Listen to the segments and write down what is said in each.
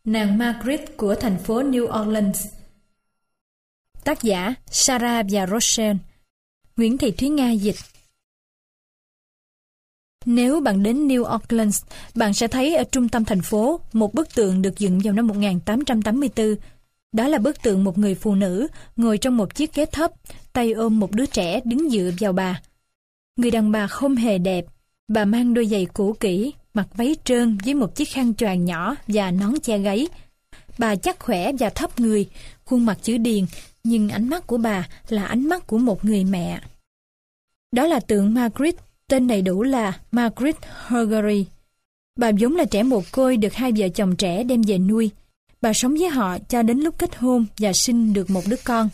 Nàng Margaret của thành phố New Orleans. Tác giả Sarah và Rochelle. Nguyễn Thị Thúy Nga dịch. Nếu bạn đến New Orleans, bạn sẽ thấy ở trung tâm thành phố một bức tượng được dựng vào năm 1884. Đó là bức tượng một người phụ nữ ngồi trong một chiếc ghế thấp, tay ôm một đứa trẻ đứng dựa vào bà. Người đàn bà không hề đẹp. Bà mang đôi giày cũ kỹ, mặc váy trơn với một chiếc khăn choàng nhỏ và nón che gáy. Bà chắc khỏe và thấp người, khuôn mặt chữ điền, nhưng ánh mắt của bà là ánh mắt của một người mẹ. Đó là tượng Margaret, tên đầy đủ là Margaret Huggery. Bà vốn là trẻ mồ côi được hai vợ chồng trẻ đem về nuôi. Bà sống với họ cho đến lúc kết hôn và sinh được một đứa con.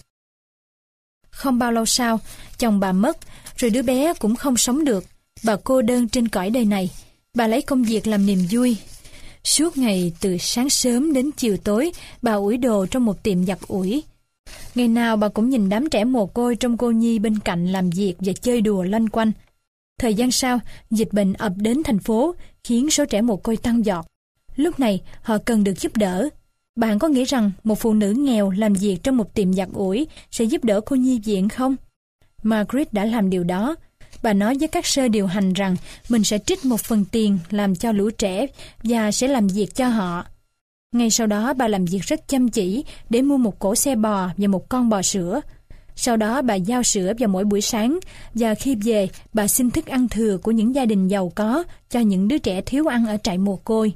Không bao lâu sau, chồng bà mất, rồi đứa bé cũng không sống được. Bà cô đơn trên cõi đời này. Bà lấy công việc làm niềm vui. Suốt ngày từ sáng sớm đến chiều tối, bà ủi đồ trong một tiệm giặt ủi. Ngày nào bà cũng nhìn đám trẻ mồ côi trong cô nhi bên cạnh làm việc và chơi đùa loanh quanh. Thời gian sau, dịch bệnh ập đến thành phố, khiến số trẻ mồ côi tăng vọt. Lúc này, họ cần được giúp đỡ. Bạn có nghĩ rằng một phụ nữ nghèo làm việc trong một tiệm giặt ủi sẽ giúp đỡ cô nhi viện không? Margaret đã làm điều đó. Bà nói với các sơ điều hành rằng mình sẽ trích một phần tiền làm cho lũ trẻ và sẽ làm việc cho họ. Ngay sau đó bà làm việc rất chăm chỉ để mua một cỗ xe bò và một con bò sữa. Sau đó bà giao sữa vào mỗi buổi sáng và khi về bà xin thức ăn thừa của những gia đình giàu có cho những đứa trẻ thiếu ăn ở trại mồ côi.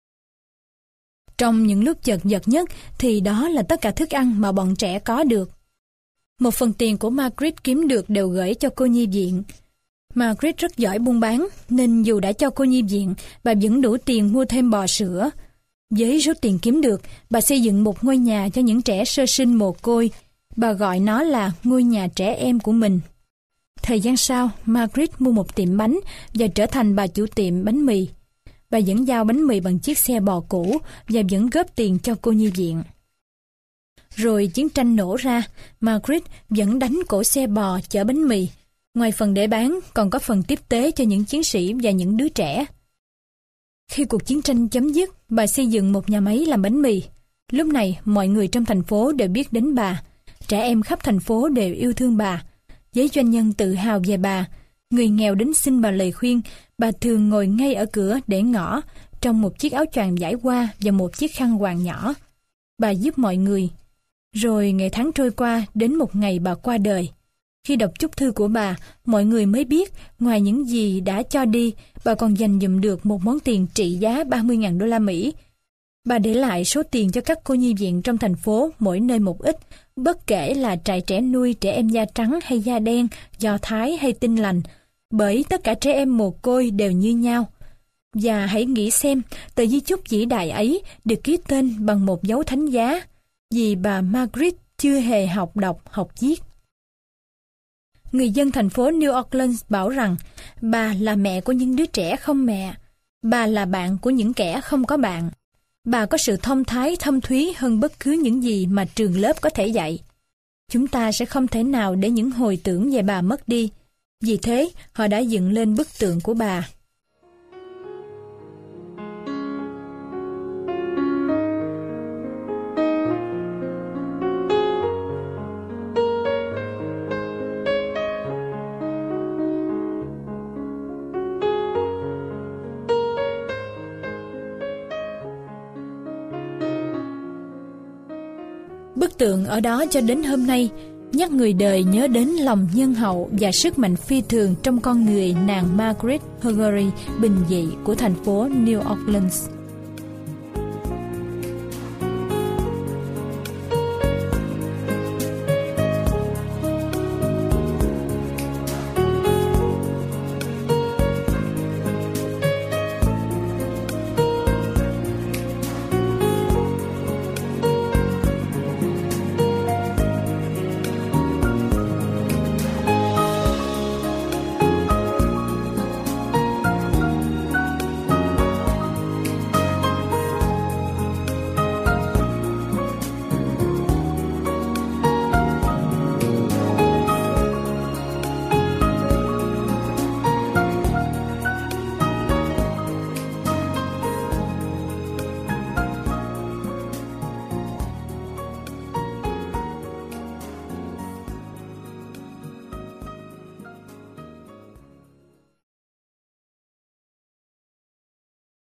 Trong những lúc chật vật nhất thì đó là tất cả thức ăn mà bọn trẻ có được. Một phần tiền của Margaret kiếm được đều gửi cho cô nhi viện. Margaret rất giỏi buôn bán, nên dù đã cho cô nhi viện, bà vẫn đủ tiền mua thêm bò sữa. Với số tiền kiếm được, bà xây dựng một ngôi nhà cho những trẻ sơ sinh mồ côi. Bà gọi nó là ngôi nhà trẻ em của mình. Thời gian sau, Margaret mua một tiệm bánh và trở thành bà chủ tiệm bánh mì. Bà vẫn giao bánh mì bằng chiếc xe bò cũ và vẫn góp tiền cho cô nhi viện. Rồi chiến tranh nổ ra, Margaret vẫn đánh cỗ xe bò chở bánh mì. Ngoài phần để bán, còn có phần tiếp tế cho những chiến sĩ và những đứa trẻ. Khi cuộc chiến tranh chấm dứt, bà xây dựng một nhà máy làm bánh mì. Lúc này, mọi người trong thành phố đều biết đến bà. Trẻ em khắp thành phố đều yêu thương bà. Giới doanh nhân tự hào về bà. Người nghèo đến xin bà lời khuyên. Bà thường ngồi ngay ở cửa để ngõ, trong một chiếc áo choàng vải hoa và một chiếc khăn quàng nhỏ. Bà giúp mọi người. Rồi ngày tháng trôi qua, đến một ngày bà qua đời. Khi đọc chúc thư của bà, mọi người mới biết, ngoài những gì đã cho đi, bà còn dành dụm được một món tiền trị giá 30.000 đô la Mỹ. Bà để lại số tiền cho các cô nhi viện trong thành phố, mỗi nơi một ít, bất kể là trại trẻ nuôi trẻ em da trắng hay da đen, Do Thái hay Tin Lành, bởi tất cả trẻ em mồ côi đều như nhau. Và hãy nghĩ xem, tờ di chúc vĩ đại ấy được ký tên bằng một dấu thánh giá, vì bà Margaret chưa hề học đọc, học viết. Người dân thành phố New Orleans bảo rằng bà là mẹ của những đứa trẻ không mẹ. Bà là bạn của những kẻ không có bạn. Bà có sự thông thái thâm thúy hơn bất cứ những gì mà trường lớp có thể dạy. Chúng ta sẽ không thể nào để những hồi tưởng về bà mất đi. Vì thế, họ đã dựng lên bức tượng của bà. Bức tượng ở đó cho đến hôm nay, nhắc người đời nhớ đến lòng nhân hậu và sức mạnh phi thường trong con người nàng Margaret Huggery bình dị của thành phố New Orleans.